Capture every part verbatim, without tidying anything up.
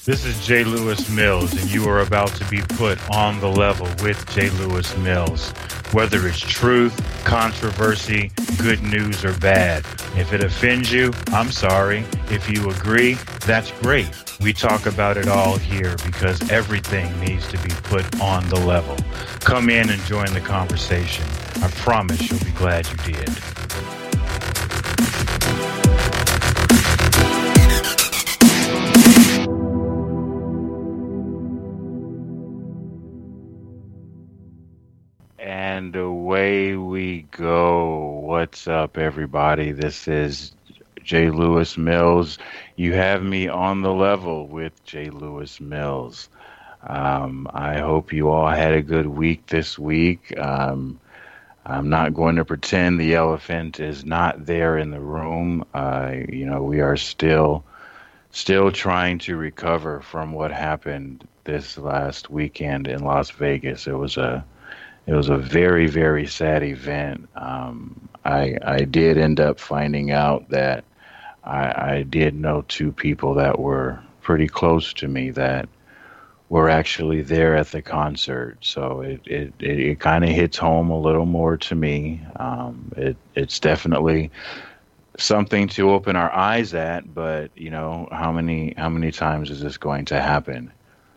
This is J. Lewis Mills, and you are about to be put on the level with J. Lewis Mills. Whether it's truth, controversy, good news, or bad. If it offends you, I'm sorry. If you agree, that's great. We talk about it all here because everything needs to be put on the level. Come in and join the conversation. I promise you'll be glad you did. And away we go. What's up, everybody? This is J. Lewis Mills. You have me on the level with J. Lewis Mills. Um, I hope you all had a good week this week. Um, I'm not going to pretend the elephant is not there in the room. Uh, you know, we are still still trying to recover from what happened this last weekend in Las Vegas. It was a It was a very, very sad event. Um, I I did end up finding out that I, I did know two people that were pretty close to me that were actually there at the concert. So it it, it, it kind of hits home a little more to me. Um, it it's definitely something to open our eyes at. But you know, how many how many times is this going to happen?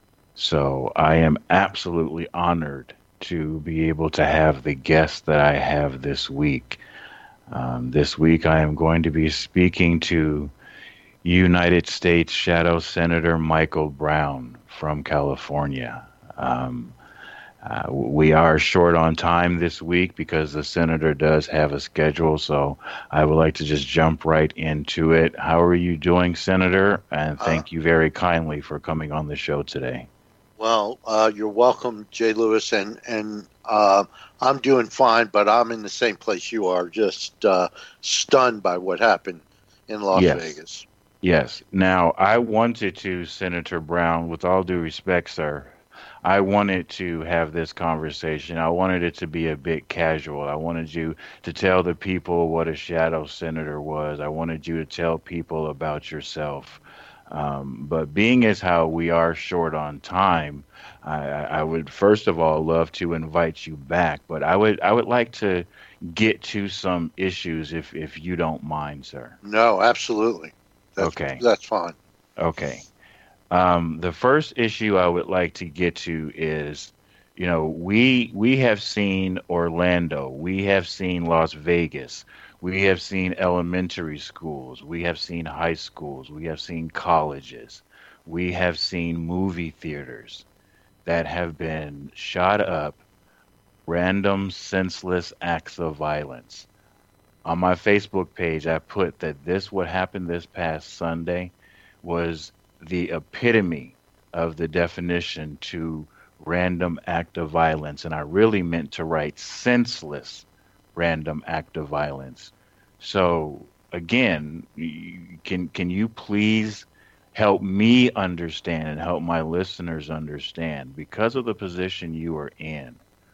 So I am absolutely honored to be able to have the guest that I have this week. Um, this week I am going to be speaking to United States Shadow Senator Michael Brown from California. Um, uh, we are short on time this week because the senator does have a schedule, so I would like to just jump right into it. How are you doing, Senator? And thank uh, you very kindly for coming on the show today. Well, uh, you're welcome, Jay Lewis, and and uh, I'm doing fine, but I'm in the same place you are, just uh, stunned by what happened in Las yes. Vegas. Yes. Now, I wanted to, Senator Brown, with all due respect, sir, I wanted to have this conversation. I wanted it to be a bit casual. I wanted you to tell the people what a shadow senator was. I wanted you to tell people about yourself. Um, but being as how we are short on time, I, I would first of all love to invite you back. But I would I would like to get to some issues if if you don't mind, sir. No, absolutely. That's, okay, that's fine. Okay. Um, the first issue I would like to get to is, you know, we we have seen Orlando, we have seen Las Vegas. We have seen elementary schools. We have seen high schools. We have seen colleges. We have seen movie theaters that have been shot up, random, senseless acts of violence. On my Facebook page, I put that this, what happened this past Sunday, was the epitome of the definition to random act of violence. And I really meant to write senseless random act of violence. So again, can can you please help me understand and help my listeners understand, because of the position you are in,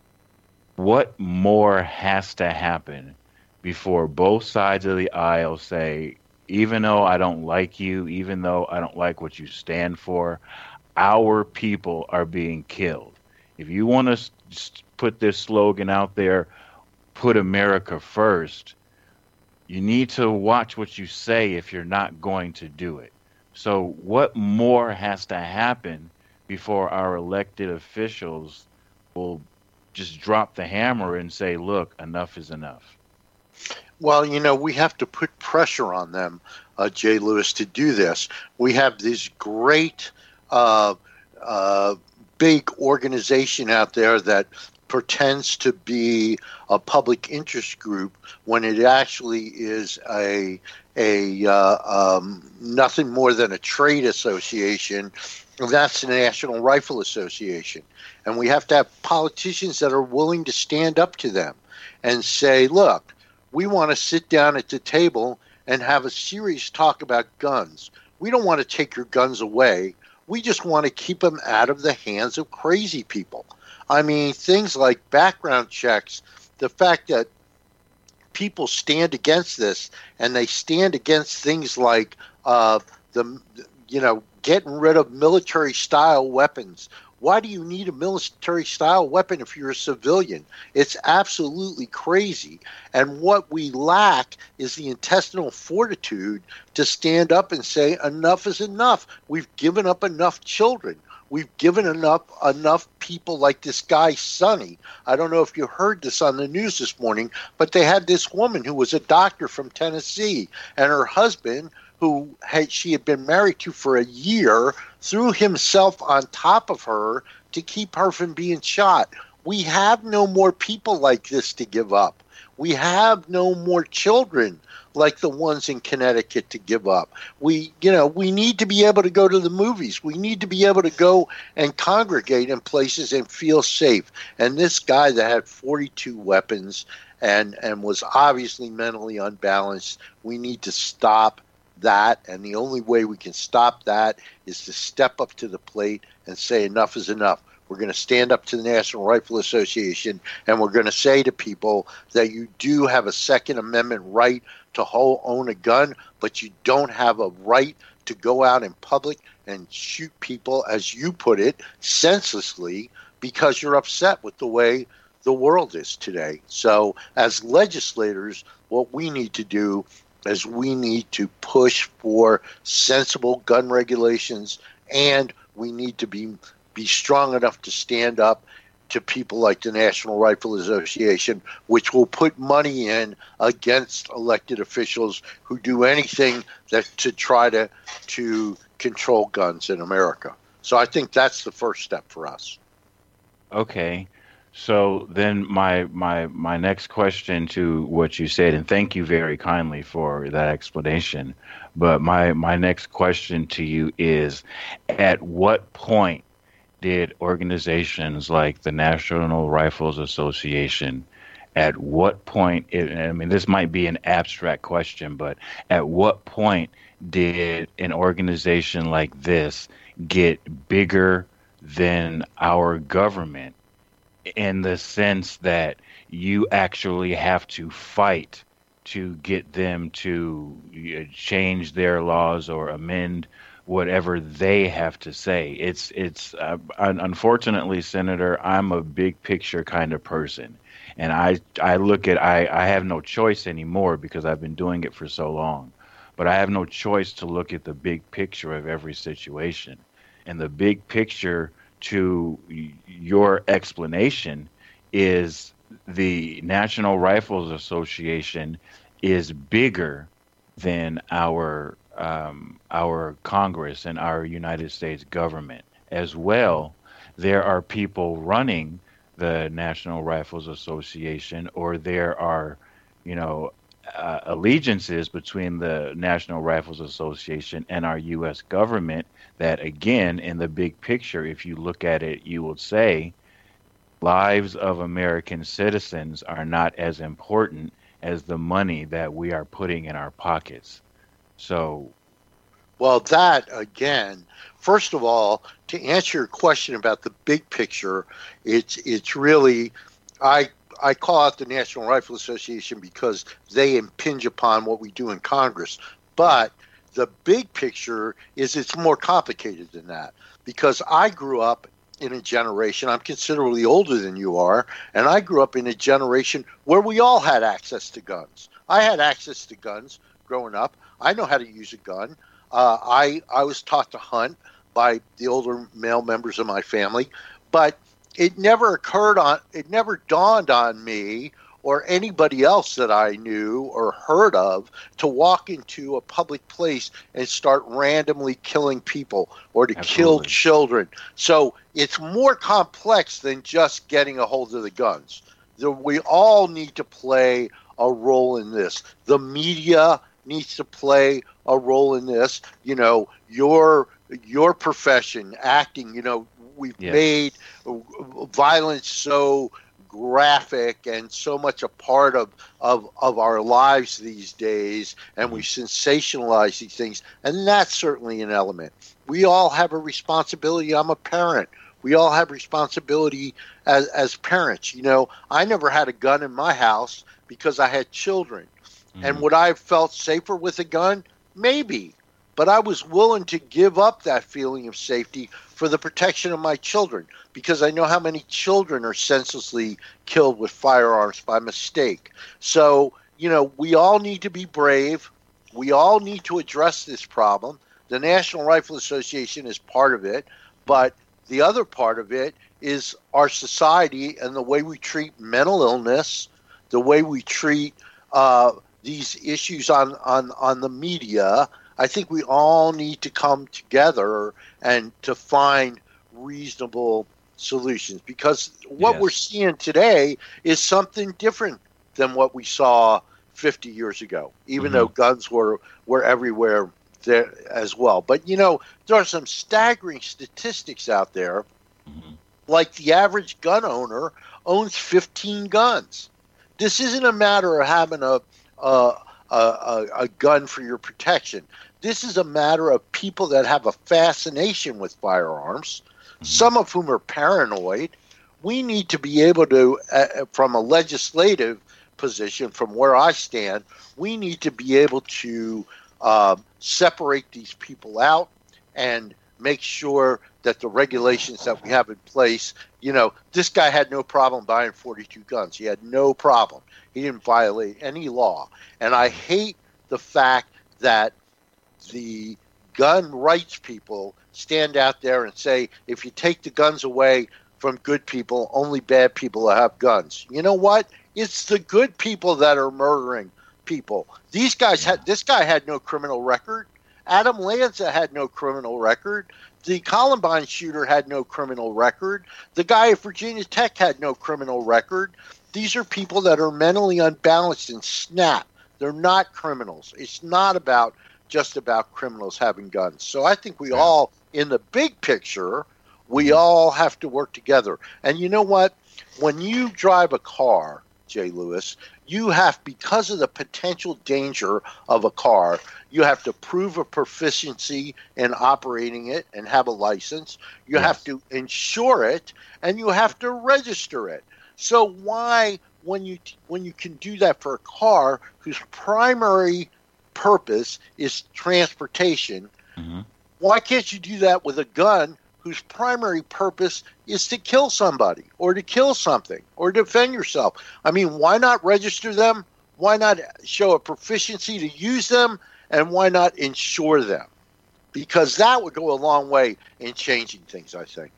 what more has to happen before both sides of the aisle say, even though I don't like you, even though I don't like what you stand for, our people are being killed. If you want to put this slogan out there, put America first, you need to watch what you say if you're not going to do it. So what more has to happen before our elected officials will just drop the hammer and say, look, enough is enough? Well, you know, we have to put pressure on them, uh, Jay Lewis, to do this. We have this great uh, uh, big organization out there that pretends to be a public interest group when it actually is a a uh, um, nothing more than a trade association. That's the National Rifle Association. And we have to have politicians that are willing to stand up to them and say, look, we want to sit down at the table and have a serious talk about guns. We don't want to take your guns away. We just want to keep them out of the hands of crazy people. I mean, things like background checks, the fact that people stand against this, and they stand against things like uh, the you know, getting rid of military-style weapons. Why do you need a military-style weapon if you're a civilian? It's absolutely crazy. And what we lack is the intestinal fortitude to stand up and say, enough is enough. We've given up enough children. We've given enough enough people like this guy, Sonny. I don't know if you heard this on the news this morning, but they had this woman who was a doctor from Tennessee, and her husband, who had she had been married to for a year, threw himself on top of her to keep her from being shot. We have no more people like this to give up. We have no more children like the ones in Connecticut to give up. We, you know, we need to be able to go to the movies. We need to be able to go and congregate in places and feel safe. And this guy that had forty-two weapons and, and was obviously mentally unbalanced, we need to stop that. And the only way we can stop that is to step up to the plate and say enough is enough. We're going to stand up to the National Rifle Association, and we're going to say to people that you do have a Second Amendment right to hold, own a gun, but you don't have a right to go out in public and shoot people, as you put it, senselessly, because you're upset with the way the world is today. So as legislators, what we need to do is we need to push for sensible gun regulations, and we need to be be strong enough to stand up to people like the National Rifle Association, which will put money in against elected officials who do anything that to try to to control guns in America. So I think that's the first step for us. Okay. So then my my my next question to what you said, and thank you very kindly for that explanation, but my my next question to you is, at what point did organizations like the National Rifles Association, at what point, it, I mean, this might be an abstract question, but at what point did an organization like this get bigger than our government, in the sense that you actually have to fight to get them to change their laws or amend whatever they have to say? It's it's uh, unfortunately, Senator, I'm a big picture kind of person, and I I look at I I have no choice anymore because I've been doing it for so long, but I have no choice to look at the big picture of every situation, and the big picture to your explanation is the National Rifles Association is bigger than our um, our Congress and our United States government. As well, there are people running the National Rifles Association, or there are, you know, uh, allegiances between the National Rifles Association and our U S government that, again, in the big picture, if you look at it, you will say lives of American citizens are not as important as the money that we are putting in our pockets. So, well, that again, first of all, to answer your question about the big picture, it's it's really, I I call out the National Rifle Association because they impinge upon what we do in Congress. But the big picture is it's more complicated than that, because I grew up in a generation, I'm considerably older than you are, and I grew up in a generation where we all had access to guns. I had access to guns growing up. I know how to use a gun. Uh, I I was taught to hunt by the older male members of my family, but it never occurred on, it never dawned on me or anybody else that I knew or heard of to walk into a public place and start randomly killing people or to Absolutely. kill children. So it's more complex than just getting a hold of the guns. The, we all need to play a role in this. The media needs to play a role in this. You know, your your profession, acting, you know, we've Yes. made violence so graphic and so much a part of, of, of our lives these days, and we sensationalize these things, and that's certainly an element. We all have a responsibility. I'm a parent. We all have responsibility as, as parents. You know, I never had a gun in my house because I had children. Mm-hmm. And would I have felt safer with a gun? Maybe. but I was willing to give up that feeling of safety for the protection of my children, because I know how many children are senselessly killed with firearms by mistake. So, you know, we all need to be brave. We all need to address this problem. The National Rifle Association is part of it, but the other part of it is our society and the way we treat mental illness, the way we treat uh, these issues on, on, on the media. I think we all need to come together and to find reasonable solutions, because what Yes. we're seeing today is something different than what we saw fifty years ago, even Mm-hmm. though guns were, were everywhere there as well. But, you know, there are some staggering statistics out there, Mm-hmm. like the average gun owner owns fifteen guns. This isn't a matter of having a, a, a, a gun for your protection. This is a matter of people that have a fascination with firearms, Mm-hmm. some of whom are paranoid. We need to be able to, uh, from a legislative position, from where I stand, we need to be able to uh, separate these people out and make sure that the regulations that we have in place, you know, this guy had no problem buying forty-two guns. He had no problem. He didn't violate any law. And I hate the fact that the gun rights people stand out there and say, if you take the guns away from good people, only bad people will have guns. You know what? It's the good people that are murdering people. These guys had, this guy had no criminal record. Adam Lanza had no criminal record. The Columbine shooter had no criminal record. The guy at Virginia Tech had no criminal record. These are people that are mentally unbalanced and snap. They're not criminals. It's not about just about criminals having guns. So I think we all, in the big picture, we all have to work together. And you know what? When you drive a car, Jay Lewis, you have, because of the potential danger of a car, you have to prove a proficiency in operating it and have a license. You Yes. have to insure it, and you have to register it. So why, when you when you can do that for a car whose primary purpose is transportation, Mm-hmm. why can't you do that with a gun whose primary purpose is to kill somebody or to kill something or defend yourself? I mean, why not register them? Why not show a proficiency to use them? And why not insure them? Because that would go a long way in changing things, I think.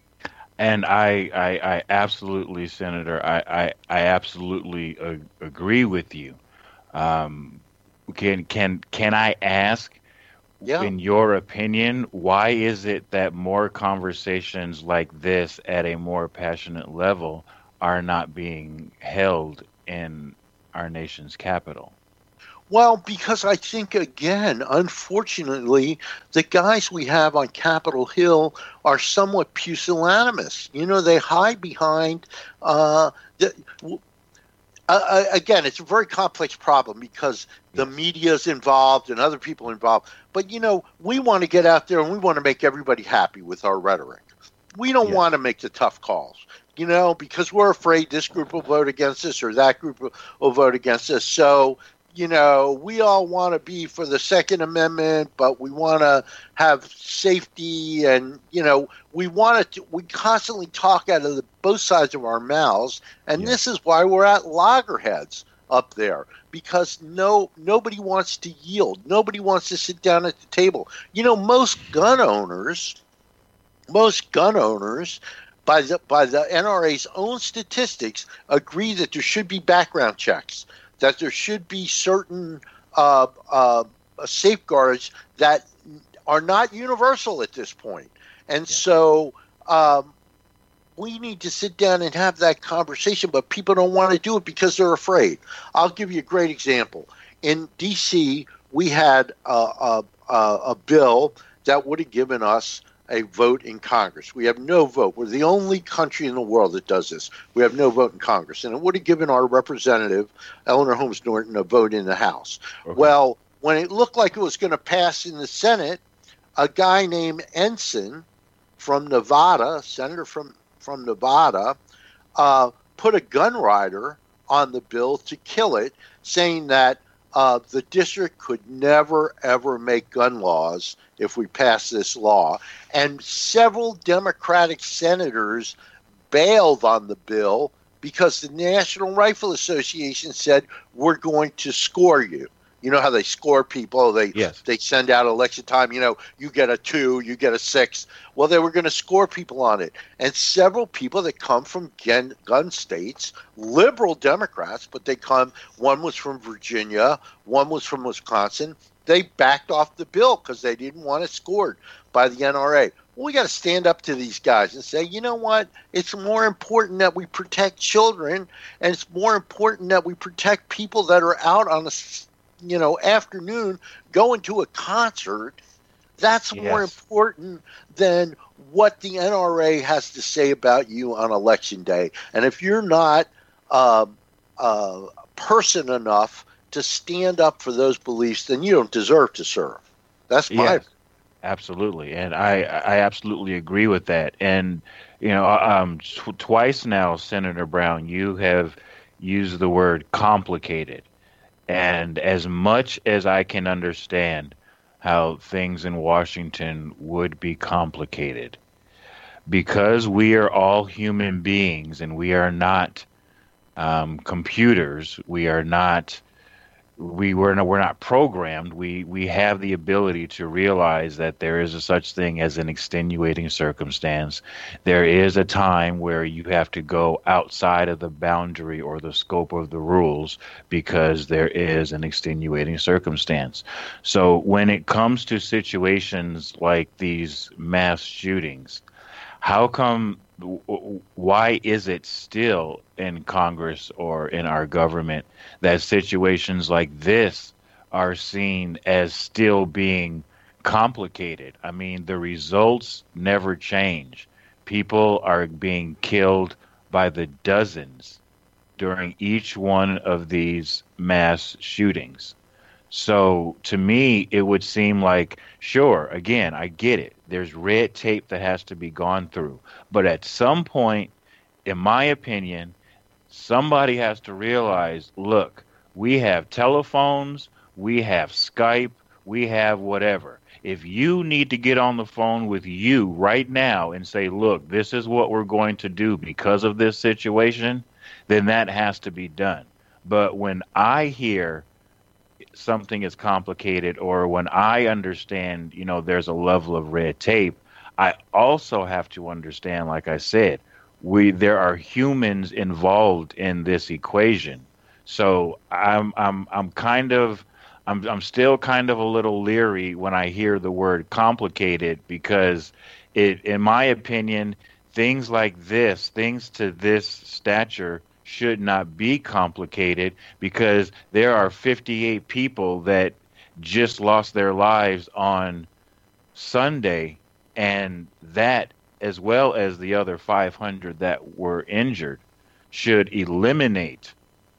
And I, I, I absolutely, Senator, I, I, I absolutely uh, agree with you. Um, can can can I ask, Yeah. in your opinion, why is it that more conversations like this at a more passionate level are not being held in our nation's capital? Well, because I think, again, unfortunately, the guys we have on Capitol Hill are somewhat pusillanimous. You know, they hide behind uh, the. Uh, again, it's a very complex problem because the media is involved and other people involved. But, you know, we want to get out there and we want to make everybody happy with our rhetoric. We don't Yes. want to make the tough calls, you know, because we're afraid this group will vote against this or that group will, will vote against this. So, you know, we all want to be for the Second Amendment, but we want to have safety, and, you know, we want to, we constantly talk out of the, both sides of our mouths, and Yeah. this is why we're at loggerheads up there, because no, nobody wants to yield. Nobody wants to sit down at the table. You know, most gun owners, most gun owners, by the by the N R A's own statistics, agree that there should be background checks, that there should be certain uh, uh, safeguards that are not universal at this point. And so um, we need to sit down and have that conversation, but people don't want to do it because they're afraid. I'll give you a great example. In D C, we had a, a, a bill that would have given us a vote in Congress. We have no vote. We're the only country in the world that does this. We have no vote in Congress. And it would have given our representative, Eleanor Holmes Norton, a vote in the House. Okay. Well, when it looked like it was going to pass in the Senate, a guy named Ensign from Nevada, a senator from, from Nevada, uh, put a gun rider on the bill to kill it, saying that uh, the district could never, ever make gun laws if we pass this law. And several Democratic senators bailed on the bill because the National Rifle Association said, we're going to score you. You know how they score people? They yes. they send out election time, you know, you get a two, you get a six. Well, they were going to score people on it. And several people that come from gun, gun states, liberal Democrats, but they come, one was from Virginia, one was from Wisconsin, they backed off the bill because they didn't want it scored by the N R A. Well, we got to stand up to these guys and say, you know what? It's more important that we protect children, and it's more important that we protect people that are out on a you know, afternoon going to a concert. That's yes. more important than what the N R A has to say about you on election day. And if you're not uh, uh, person enough to stand up for those beliefs, then you don't deserve to serve. That's my yes, absolutely. And I, I absolutely agree with that. And, you know, um, tw- twice now, Senator Brown, you have used the word complicated. And as much as I can understand how things in Washington would be complicated, because we are all human beings and we are not um, computers, we are not, we were no, we're not programmed. We we have the ability to realize that there is a such thing as an extenuating circumstance. There is a time where you have to go outside of the boundary or the scope of the rules because there is an extenuating circumstance. So when it comes to situations like these mass shootings, how come, why is it still in Congress or in our government that situations like this are seen as still being complicated? I mean, the results never change. People are being killed by the dozens during each one of these mass shootings. So to me, it would seem like, sure, again, I get it. There's red tape that has to be gone through. But at some point, in my opinion, somebody has to realize, look, we have telephones, we have Skype, we have whatever. If you need to get on the phone with you right now and say, look, this is what we're going to do because of this situation, then that has to be done. But when I hear something is complicated, or when I understand, you know, there's a level of red tape, I also have to understand, like I said, we there are humans involved in this equation. So I'm I'm I'm kind of I'm I'm still kind of a little leery when I hear the word complicated, because it, in my opinion, things like this, things to this stature should not be complicated, because there are fifty-eight people that just lost their lives on Sunday, and that, as well as the other five hundred that were injured, should eliminate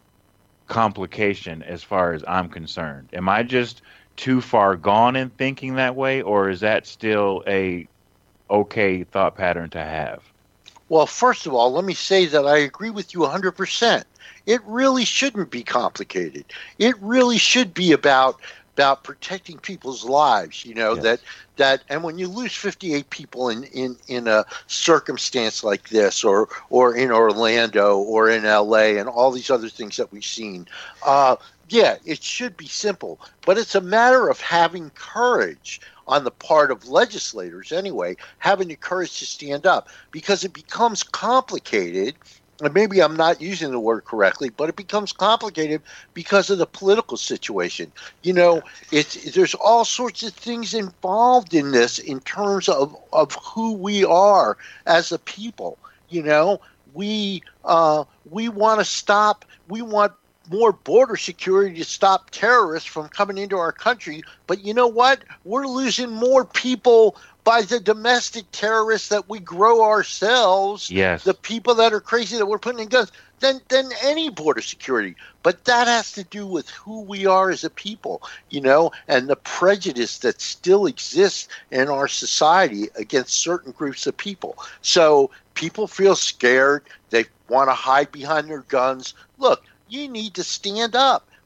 complication as far as I'm concerned. Am I just too far gone in thinking that way, or is that still a okay thought pattern to have? Well, first of all, let me say that I agree with you one hundred percent. It really shouldn't be complicated. It really should be about about protecting people's lives, you know, yes. that that and when you lose fifty-eight people in, in, in a circumstance like this, or or in Orlando or in L A and all these other things that we've seen, uh, yeah, it should be simple. But it's a matter of having courage on the part of legislators anyway, having the courage to stand up, because it becomes complicated. And maybe I'm not using the word correctly, but it becomes complicated because of the political situation. You know, it's there's all sorts of things involved in this in terms of, of who we are as a people. You know, we uh, we want to stop. We want more border security to stop terrorists from coming into our country. But you know what? We're losing more people by the domestic terrorists that we grow ourselves. Yes. The people that are crazy that we're putting in guns, than, than any border security. But that has to do with who we are as a people, you know, and the prejudice that still exists in our society against certain groups of people. So people feel scared. They want to hide behind their guns. Look, you need to stand up.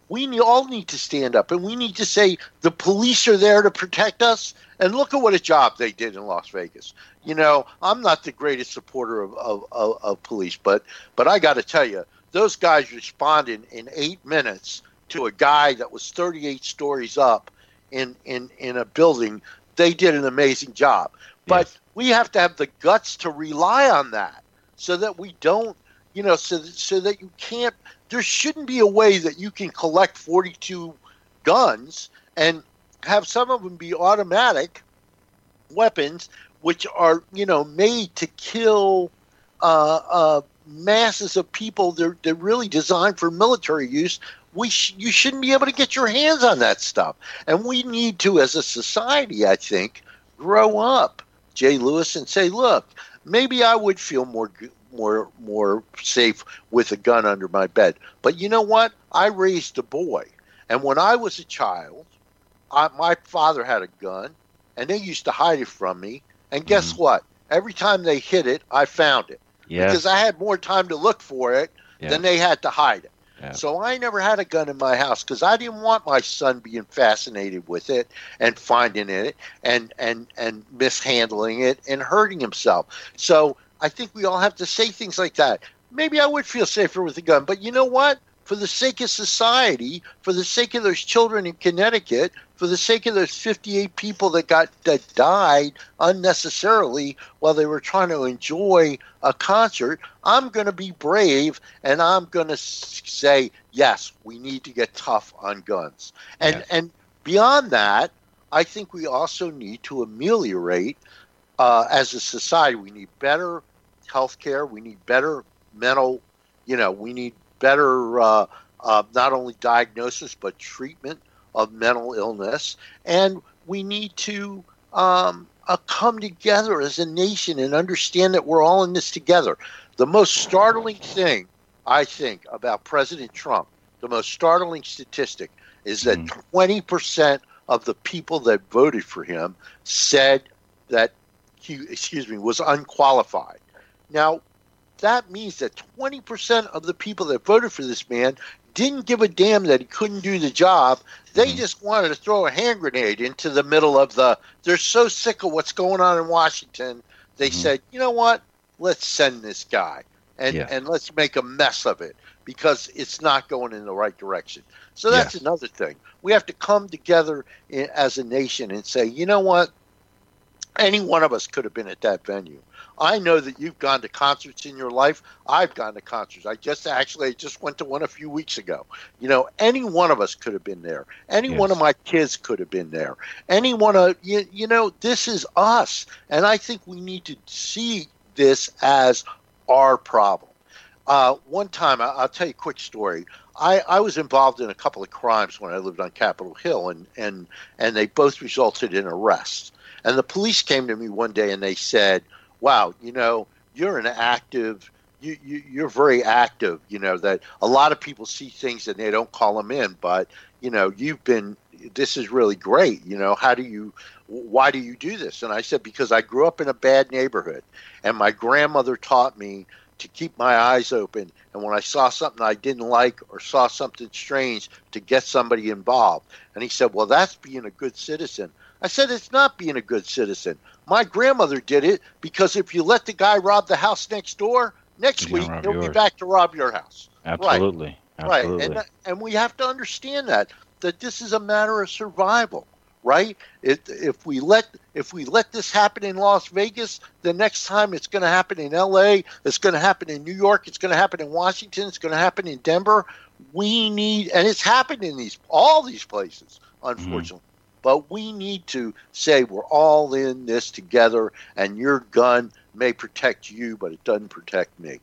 we need, all need to stand up, and we need to say the police are there to protect us. And look at what a job they did in Las Vegas. You know, I'm not the greatest supporter of, of, of, of police, but but I got to tell you, those guys responded in eight minutes to a guy that was thirty-eight stories up in, in, in a building. They did an amazing job. But yes. we have to have the guts to rely on that so that we don't, you know, so that, so that you can't, there shouldn't be a way that you can collect forty-two guns and have some of them be automatic weapons, which are, you know, made to kill uh, uh, masses of people. They're, they're really designed for military use. We sh- you shouldn't be able to get your hands on that stuff. And we need to, as a society, I think, grow up, Jay Lewis, and say, look, maybe I would feel more more more safe with a gun under my bed. But you know what? I raised a boy. And when I was a child, I, my father had a gun, and they used to hide it from me. And guess mm-hmm. what? Every time they hid it, I found it. Yes. Because I had more time to look for it yeah. than they had to hide it. Yeah. So I never had a gun in my house because I didn't want my son being fascinated with it and finding it and, and, and mishandling it and hurting himself. So I think we all have to say things like that. Maybe I would feel safer with a gun. But you know what? For the sake of society, for the sake of those children in Connecticut, for the sake of those fifty-eight people that got that died unnecessarily while they were trying to enjoy a concert, I'm going to be brave and I'm going to say, yes, we need to get tough on guns. And yes. and beyond that, I think we also need to ameliorate, uh, as a society, we need better health care, we need better mental, you know, we need better uh, uh, not only diagnosis but treatment of mental illness, and we need to um, uh, come together as a nation and understand that we're all in this together. The most startling thing, I think, about President Trump, the most startling statistic, is that mm. twenty percent of the people that voted for him said that he, excuse me, was unqualified. Now, that means that twenty percent of the people that voted for this man didn't give a damn that he couldn't do the job. They mm-hmm. just wanted to throw a hand grenade into the middle of the, they're so sick of what's going on in Washington. They mm-hmm. said, you know what, let's send this guy and, yeah. and let's make a mess of it because it's not going in the right direction. So that's yes. another thing. We have to come together in, as a nation and say, you know what, any one of us could have been at that venue. I know that you've gone to concerts in your life. I've gone to concerts. I just actually just went to one a few weeks ago. You know, any one of us could have been there. Any yes. one of my kids could have been there. Any one of, you, you know, this is us. And I think we need to see this as our problem. Uh, one time, I, I'll tell you a quick story. I, I was involved in a couple of crimes when I lived on Capitol Hill, and, and, and they both resulted in arrests. And the police came to me one day and they said, wow, you know, you're an active, you, you, you're very active, you know, that a lot of people see things and they don't call them in, but, you know, you've been, this is really great. You know, how do you, why do you do this? And I said, because I grew up in a bad neighborhood and my grandmother taught me to keep my eyes open. And when I saw something I didn't like or saw something strange, to get somebody involved. And he said, well, that's being a good citizen. I said, it's not being a good citizen. My grandmother did it because if you let the guy rob the house next door, next He's week he'll yours. be back to rob your house. Absolutely. Right. Absolutely. Right. And, and we have to understand that, that this is a matter of survival, right? It, if we let if we let this happen in Las Vegas, the next time it's going to happen in L A, it's going to happen in New York, it's going to happen in Washington, it's going to happen in Denver. We need, and it's happened in these all these places, unfortunately. Mm-hmm. But we need to say we're all in this together, and your gun may protect you, but it doesn't protect me.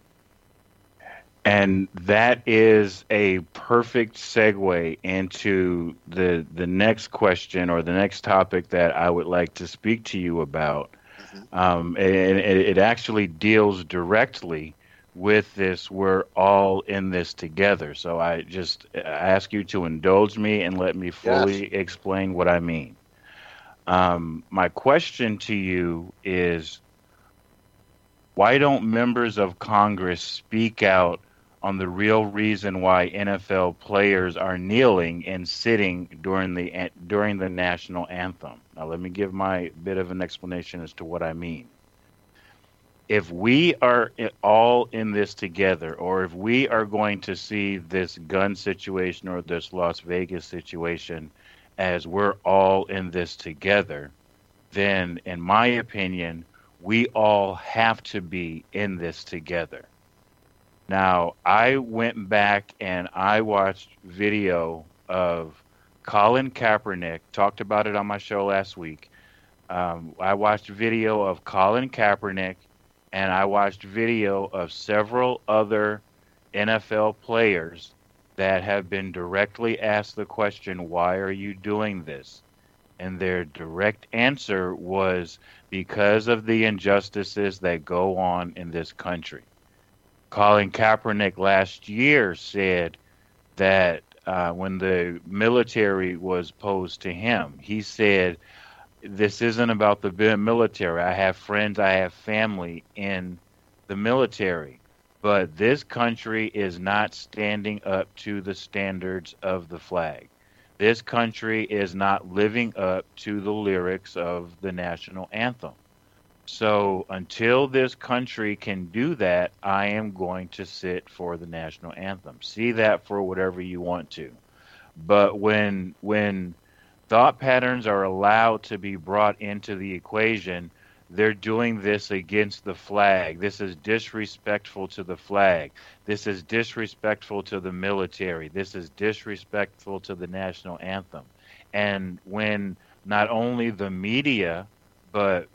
And that is a perfect segue into the the next question or the next topic that I would like to speak to you about. Mm-hmm. Um, and it, it actually deals directly with this, we're all in this together. So I just ask you to indulge me and let me fully yes. explain what I mean. Um, my question to you is, why don't members of Congress speak out on the real reason why N F L players are kneeling and sitting during the during the national anthem. Now, let me give my bit of an explanation as to what I mean. If we are all in this together, or if we are going to see this gun situation or this Las Vegas situation as we're all in this together, then, in my opinion, we all have to be in this together. Now, I went back and I watched video of Colin Kaepernick, talked about it on my show last week. Um, I watched video of Colin Kaepernick, and I watched video of several other N F L players that have been directly asked the question, why are you doing this? And their direct answer was because of the injustices that go on in this country. Colin Kaepernick last year said that uh, when the military was posed to him, he said, this isn't about the military. I have friends, I have family in the military, but this country is not standing up to the standards of the flag. This country is not living up to the lyrics of the national anthem. So until this country can do that, I am going to sit for the national anthem. See that for whatever you want to. But when when thought patterns are allowed to be brought into the equation, they're doing this against the flag. This is disrespectful to the flag. This is disrespectful to the military. This is disrespectful to the national anthem. And when not only the media, but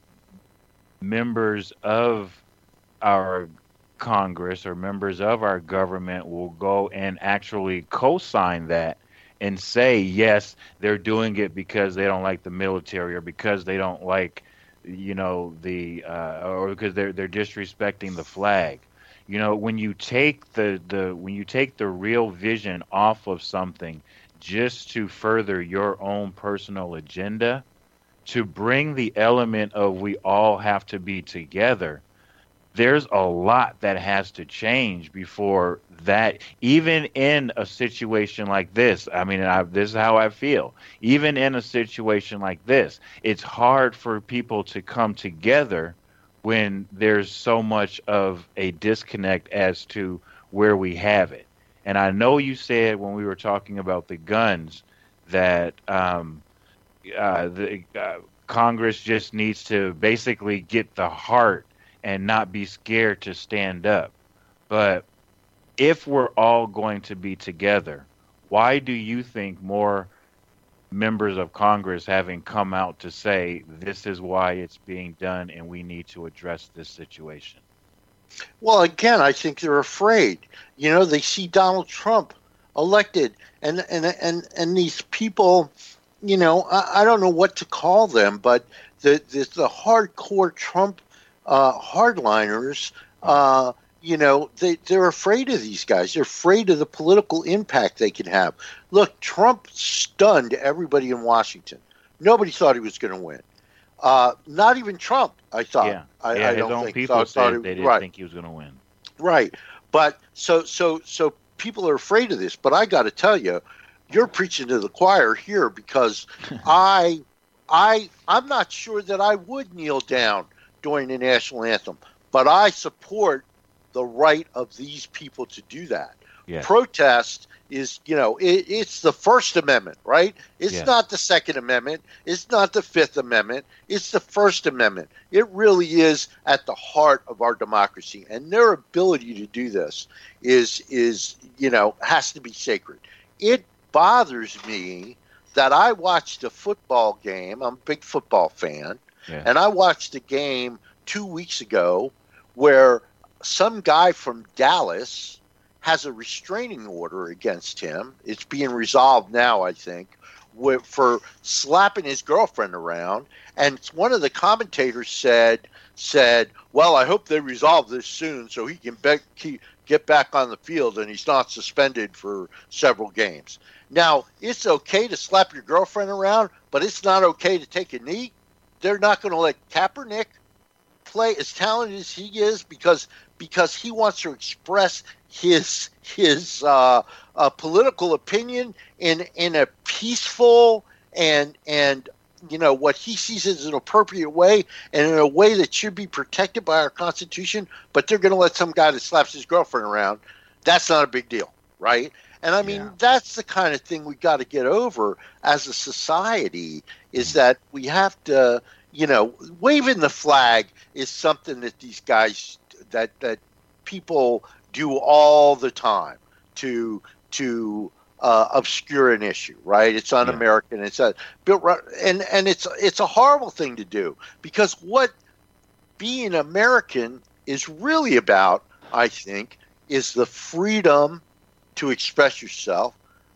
members of our Congress or members of our government will go and actually co-sign that and say, yes, they're doing it because they don't like the military or because they don't like, you know, the uh, or because they're they're disrespecting the flag. You know, when you take the, the when you take the real vision off of something just to further your own personal agenda, to bring the element of we all have to be together, there's a lot that has to change before that, even in a situation like this. I mean, I, this is how I feel. Even in a situation like this, it's hard for people to come together when there's so much of a disconnect as to where we have it. And I know you said when we were talking about the guns that um, uh, the uh, Congress just needs to basically get the heart and not be scared to stand up. But if we're all going to be together, why do you think more members of Congress haven't come out to say this is why it's being done and we need to address this situation? Well, again, I think they're afraid. You know, they see Donald Trump elected, and and and, and these people, you know, I, I don't know what to call them, but the the, the hardcore Trump uh, hardliners, uh, you know, they, they're afraid of these guys. They're afraid of the political impact they can have. Look, Trump stunned everybody in Washington. Nobody thought he was going to win. Uh, not even Trump, I thought. Yeah, I, yeah I his don't own think people thought, said thought it, they didn't right. think he was going to win. Right. But so so so people are afraid of this. But I got to tell you, you're preaching to the choir here, because I I I'm not sure that I would kneel down during the national anthem, but I support the right of these people to do that. Yes. Protest is, you know, it, it's the First Amendment, right? It's Yes. not the Second Amendment. It's not the Fifth Amendment. It's the First Amendment. It really is at the heart of our democracy, and their ability to do this is, is you know, has to be sacred. It bothers me that I watched a football game. I'm a big football fan, Yeah. and I watched a game two weeks ago where some guy from Dallas has a restraining order against him. It's being resolved now, I think, with, for slapping his girlfriend around. And one of the commentators said, said, well, I hope they resolve this soon so he can be- keep, get back on the field and he's not suspended for several games. Now, it's okay to slap your girlfriend around, but it's not okay to take a knee. They're not going to let Kaepernick play as talented as he is because because he wants to express his his uh, uh, political opinion in in a peaceful and and you know what he sees as an appropriate way, and in a way that should be protected by our Constitution. But they're going to let some guy that slaps his girlfriend around. That's not a big deal, right? And I mean, yeah. that's the kind of thing we got to get over as a society, is that we have to, you know, waving the flag is something that these guys, that that people do all the time to to uh, obscure an issue, right? It's un-American. Yeah. It's a built, and and it's it's a horrible thing to do, because what being American is really about, I think, is the freedom to express yourself,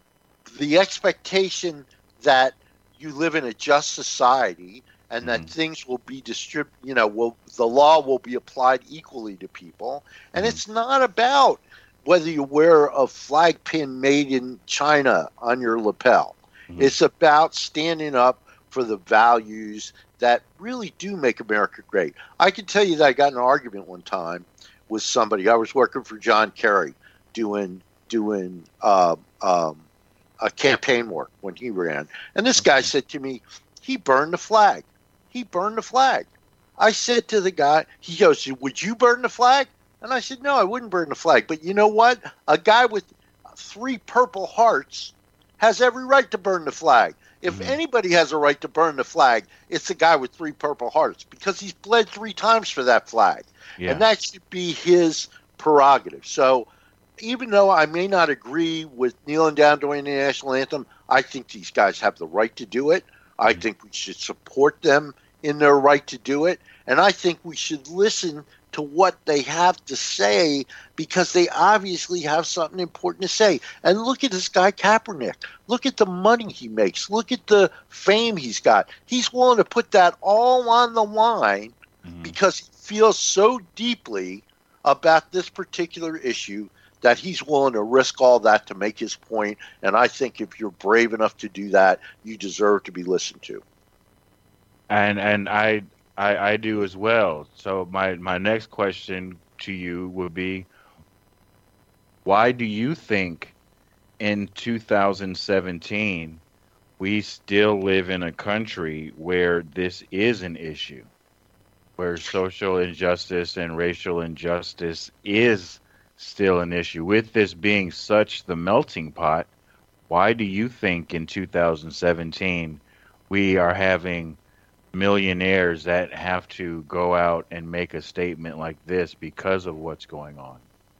the expectation that you live in a just society, and mm-hmm. that things will be distrib- you know, will the law will be applied equally to people. And mm-hmm. it's not about whether you wear a flag pin made in China on your lapel. Mm-hmm. It's about standing up for the values that really do make America great. I can tell you that I got in an argument one time with somebody. I was working for John Kerry doing doing uh, um, a campaign work when he ran. And this guy said to me, he burned the flag. He burned the flag. I said to the guy, he goes, would you burn the flag? And I said, no, I wouldn't burn the flag. But you know what? A guy with three Purple Hearts has every right to burn the flag. If mm-hmm. anybody has a right to burn the flag, it's the guy with three Purple Hearts, because he's bled three times for that flag. Yeah. And that should be his prerogative. So even though I may not agree with kneeling down during the national anthem, I think these guys have the right to do it. I mm-hmm. think we should support them in their right to do it. And I think we should listen to what they have to say, because they obviously have something important to say. And look at this guy Kaepernick. Look at the money he makes. Look at the fame he's got. He's willing to put that all on the line mm-hmm. because he feels so deeply about this particular issue that he's willing to risk all that to make his point. And I think if you're brave enough to do that, you deserve to be listened to. And and I I, I do as well. So my, my next question to you would be, why do you think in two thousand seventeen we still live in a country where this is an issue, where social injustice and racial injustice is still an issue? With this being such the melting pot, why do you think in two thousand seventeen we are having millionaires that have to go out and make a statement like this because of what's going on?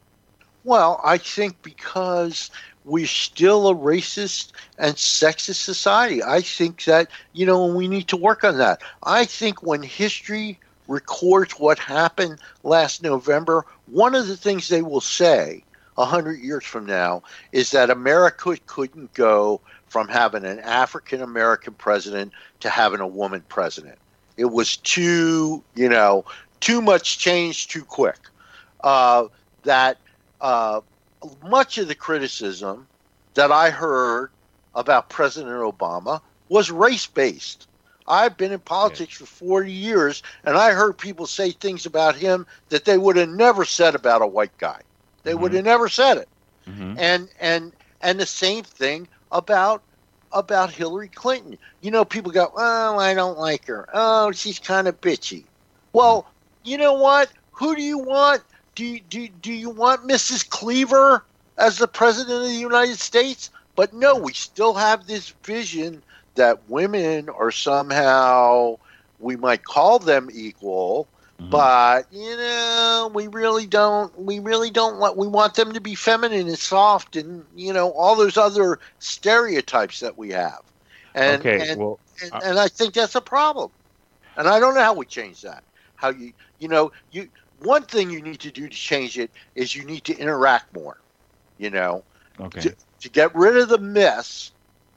Well, I think because we're still a racist and sexist society. I think that, you know, we need to work on that. I think when history records what happened last November, one of the things they will say a hundred years from now is that America couldn't go from having an African-American president to having a woman president. It was too, you know, too much change too quick. Uh, that uh, much of the criticism that I heard about President Obama was race-based. I've been in politics yeah. for forty years, and I heard people say things about him that they would have never said about a white guy. They mm-hmm. would have never said it. Mm-hmm. And and and the same thing about about Hillary Clinton. You know, people go, oh, I don't like her. Oh, she's kind of bitchy. Well, you know what? Who do you want? Do you, do, do you want Missus Cleaver as the president of the United States? But no, we still have this vision that women are somehow, we might call them equal, mm-hmm. but, you know, we really don't, we really don't want, we want them to be feminine and soft and, you know, all those other stereotypes that we have. And, okay, and, well, and, uh, and I think that's a problem. And I don't know how we change that. How you, you know, you, one thing you need to do to change it is you need to interact more, you know, okay. to, to get rid of the myths.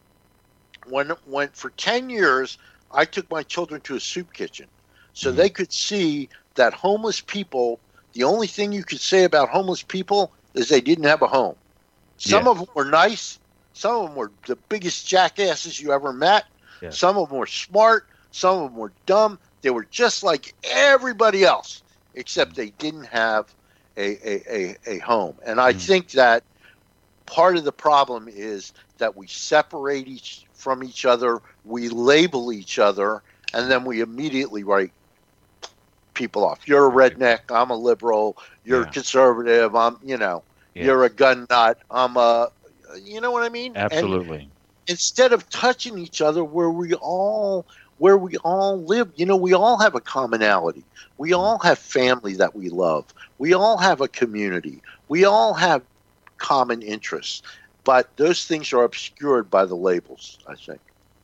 When, when for ten years, I took my children to a soup kitchen so mm-hmm. they could see that homeless people, the only thing you could say about homeless people is they didn't have a home. Some yes. of them were nice. Some of them were the biggest jackasses you ever met. Yes. Some of them were smart. Some of them were dumb. They were just like everybody else, except they didn't have a, a, a, a home. And I Mm. think that part of the problem is that we separate each from each other, we label each other, and then we immediately write people off. You're a redneck, I'm a liberal, you're Yeah. conservative, I'm, you know, Yes. you're a gun nut, I'm a, you know what I mean? Absolutely. And instead of touching each other where we all where we all live, you know, we all have a commonality. We all have family that we love. We all have a community. We all have common interests. But those things are obscured by the labels, I think.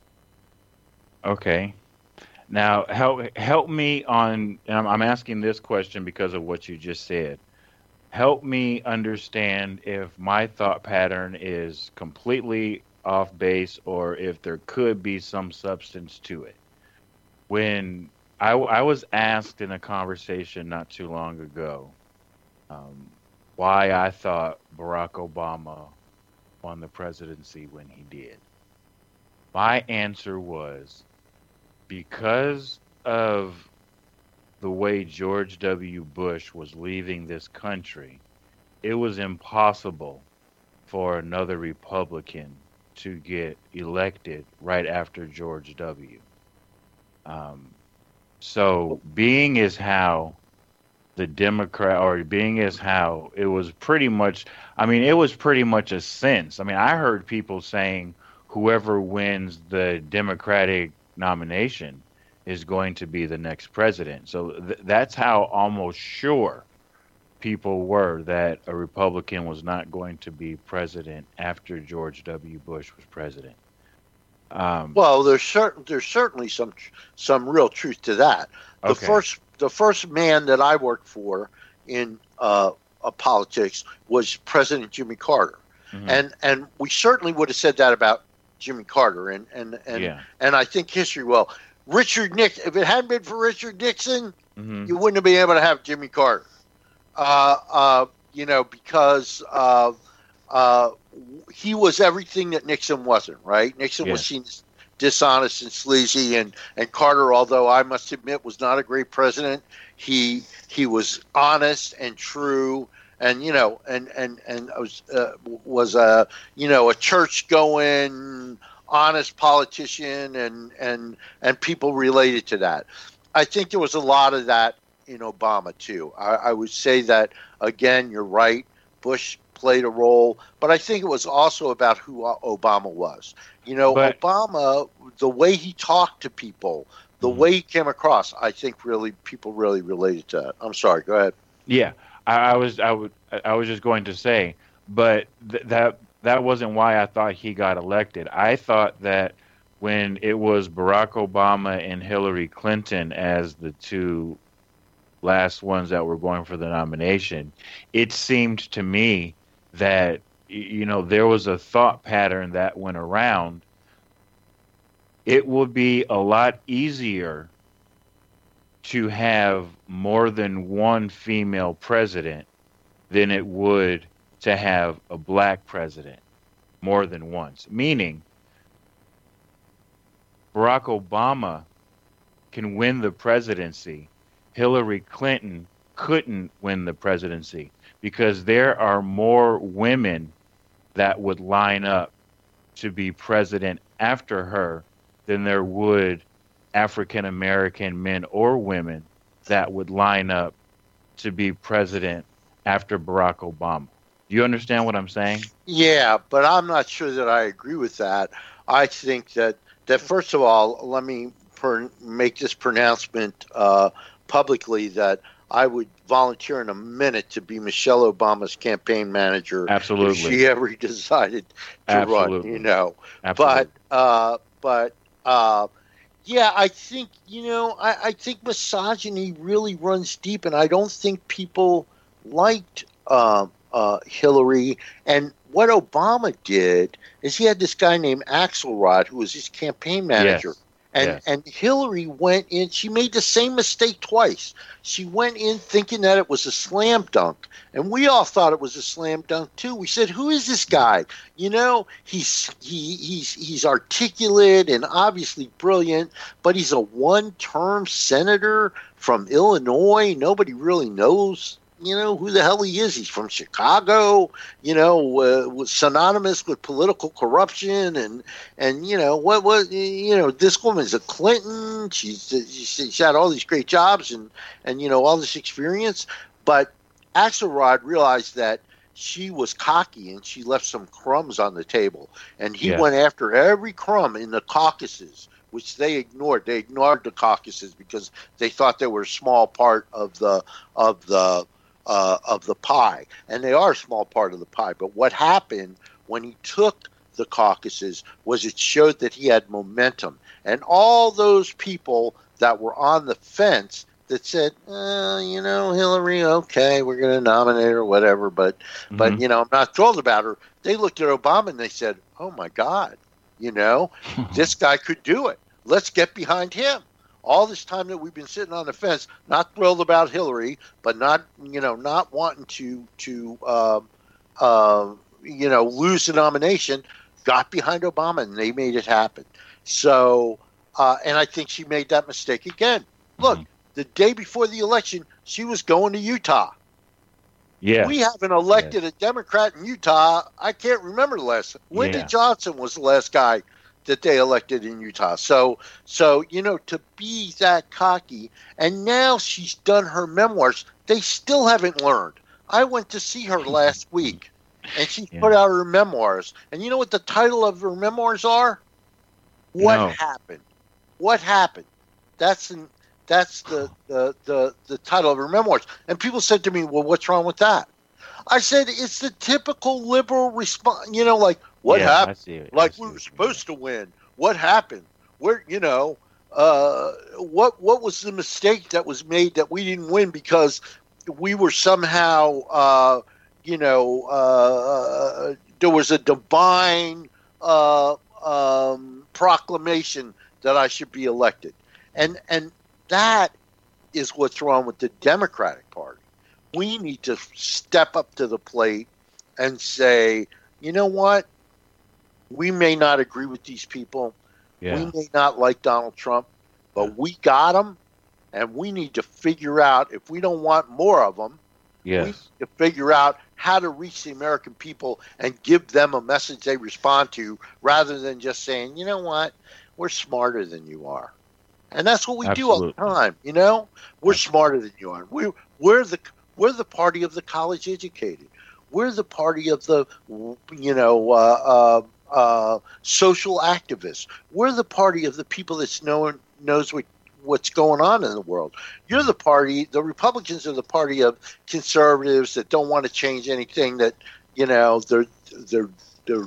Okay. Now, help help me on. And I'm, I'm asking this question because of what you just said. Help me understand if my thought pattern is completely off base or if there could be some substance to it. When I, I was asked in a conversation not too long ago um, why I thought Barack Obama won the presidency when he did, my answer was because of the way George W. Bush was leaving this country, it was impossible for another Republican to get elected right after George W. Um, so being as how the Democrat, or being as how it was pretty much, I mean, it was pretty much a sense. I mean, I heard people saying whoever wins the Democratic nomination is going to be the next president. So th- that's how almost sure people were that a Republican was not going to be president after George W. Bush was president. Um, Well, there's certain there's certainly some some real truth to that. The Okay. first the first man that I worked for in uh, uh, politics was President Jimmy Carter, mhm, and and we certainly would have said that about Jimmy Carter, and and and, yeah. and I think history will. Richard Nixon, if it hadn't been for Richard Nixon, hmm you wouldn't have been able to have Jimmy Carter. Uh, uh, you know, because uh, uh, he was everything that Nixon wasn't, right? Nixon was Yes. seen as dishonest and sleazy, and, and Carter, although I must admit was not a great president, he he was honest and true, and you know, and and and was uh, was a you know a church going honest politician, and and and people related to that. I think there was a lot of that in Obama too. I, I would say that again. You're right. Bush played a role, but I think it was also about who Obama was. You know, But Obama, the way he talked to people, the Mhm. way he came across, I think really people really related to that. I'm sorry. Go ahead. yeah, I, I was I would I was just going to say, but th- that that wasn't why I thought he got elected. I thought that when it was Barack Obama and Hillary Clinton as the two last ones that were going for the nomination, it seemed to me that y- you know there was a thought pattern that went around. It would be a lot easier to have more than one female president than it would to have a black president more than once. Meaning, Barack Obama can win the presidency. Hillary Clinton couldn't win the presidency because there are more women that would line up to be president after her than there would African American men or women that would line up to be president after Barack Obama. Do you understand what I'm saying? Yeah, but I'm not sure that I agree with that. I think that that first of all, let me per- make this pronouncement uh, publicly that I would volunteer in a minute to be Michelle Obama's campaign manager Absolutely. if she ever decided to Absolutely. run. You know, Absolutely. but uh, but uh, yeah, I think you know, I, I think misogyny really runs deep, and I don't think people liked uh, uh, Hillary. And what Obama did is he had this guy named Axelrod who was his campaign manager. Yes. And Yes. and Hillary went in. She made the same mistake twice. She went in thinking that it was a slam dunk, and we all thought it was a slam dunk too. We said, "Who is this guy? You know, he's he he's he's articulate and obviously brilliant, but he's a one-term senator from Illinois. Nobody really knows, you know, who the hell he is. He's from Chicago, you know, uh, was synonymous with political corruption, and and you know what what you know, this woman's a Clinton. She's she's had all these great jobs and and you know all this experience, but Axelrod realized that she was cocky and she left some crumbs on the table, and he Yeah. went after every crumb in the caucuses, which they ignored. They ignored the caucuses because they thought they were a small part of the of the uh, of the pie, and they are a small part of the pie. But what happened when he took the caucuses was it showed that he had momentum, and all those people that were on the fence that said, uh, you know, Hillary, okay, we're going to nominate her, whatever, but, mm-hmm. but you know, I'm not thrilled about her. They looked at Obama and they said, oh my God, you know, this guy could do it. Let's get behind him. All this time that we've been sitting on the fence, not thrilled about Hillary, but not, you know, not wanting to, to, uh, uh, you know, lose the nomination, got behind Obama and they made it happen. So, uh, and I think she made that mistake again. Look, mm-hmm. the day before the election, she was going to Utah. Yeah, we haven't elected yes. a Democrat in Utah. I can't remember the last. Lyndon yeah. Johnson was the last guy that they elected in Utah. So, so you know, to be that cocky, and now she's done her memoirs. They still haven't learned. I went to see her last week, and she yeah. put out her memoirs. And you know what the title of her memoirs are? What no. happened? What happened? That's an That's the, the, the, the title of her memoirs. And people said to me, well, what's wrong with that? I said, it's the typical liberal response. You know, like, what yeah, happened? I see it. Like, I see we were it. supposed to win. What happened? Where, you know, uh, what what was the mistake that was made that we didn't win because we were somehow, uh, you know, uh, there was a divine uh, um, proclamation that I should be elected. And, and, that is what's wrong with the Democratic Party. We need to step up to the plate and say, you know what? We may not agree with these people. Yeah. We may not like Donald Trump, but yeah. we got them, and we need to figure out, if we don't want more of them, yes. we need to figure out how to reach the American people and give them a message they respond to, rather than just saying, you know what? We're smarter than you are. And that's what we Absolutely. do all the time, you know. We're smarter than you are. We're we're the we're the party of the college educated. We're the party of the you know uh, uh, uh, social activists. We're the party of the people that know knows what what's going on in the world. You're the party. The Republicans are the party of conservatives that don't want to change anything. That you know they're they're they're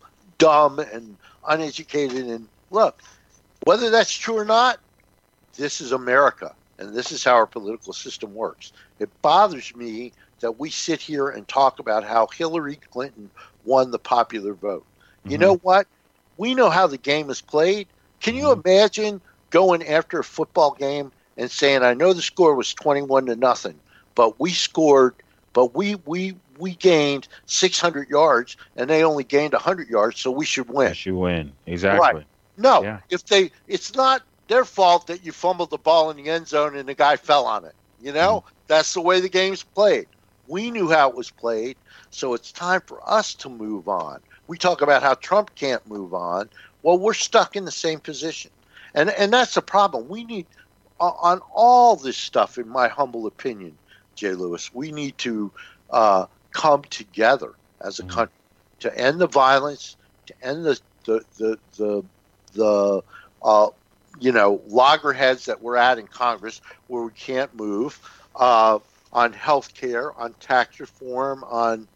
dumb and uneducated. And look, whether that's true or not. This is America, and this is how our political system works. It bothers me that we sit here and talk about how Hillary Clinton won the popular vote. Mm-hmm. You know what? We know how the game is played. Can you mm-hmm. imagine going after a football game and saying, I know the score was twenty-one to nothing, but we scored, but we we we gained six hundred yards, and they only gained one hundred yards, so we should win. We should win. Exactly. Right. No, yeah. if they, it's not their fault that you fumbled the ball in the end zone and the guy fell on it. You know, mm-hmm. that's the way the game's played. We knew how it was played, so it's time for us to move on. We talk about how Trump can't move on. Well, we're stuck in the same position. And and that's the problem. We need, uh, on all this stuff, in my humble opinion, Jay Lewis, we need to uh, come together as a mm-hmm. country to end the violence, to end the, the, the, the, the uh, you know, loggerheads that we're at in Congress where we can't move, uh, on health care, on tax reform, on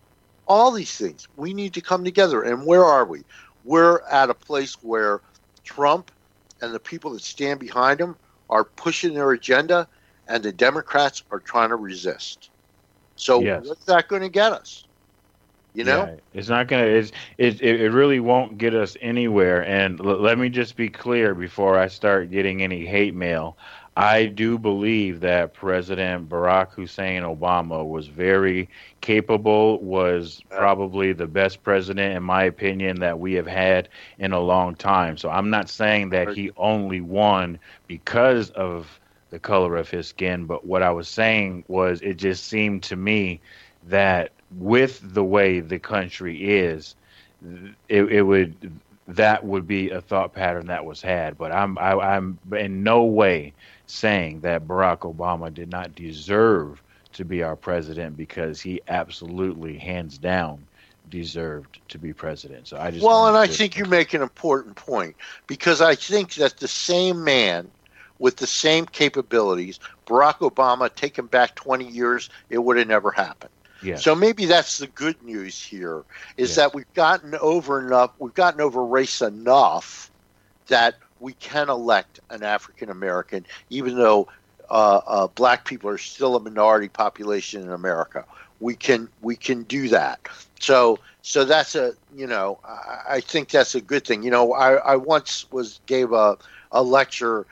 all these things. We need to come together. And where are we? We're at a place where Trump and the people that stand behind him are pushing their agenda, and the Democrats are trying to resist. So yes. what's that going to get us? You know, yeah, it's not gonna. It's it. It really won't get us anywhere. And l- let me just be clear before I start getting any hate mail. I do believe that President Barack Hussein Obama was very capable. Was probably the best president, in my opinion, that we have had in a long time. So I'm not saying that he only won because of the color of his skin. But what I was saying was, it just seemed to me that with the way the country is, it, it would that would be a thought pattern that was had. But I'm I, I'm in no way saying that Barack Obama did not deserve to be our president, because he absolutely, hands down, deserved to be president. So I just well, and I to, think you make an important point, because I think that the same man with the same capabilities, Barack Obama, take him back twenty years, it would have never happened. yes. So maybe that's the good news here, is Yes. that we've gotten over enough, we've gotten over race enough that we can elect an African American, even though uh, uh, black people are still a minority population in America. We can we can do that. So so that's a you know I, I think that's a good thing. You know, I, I once was gave a a lecture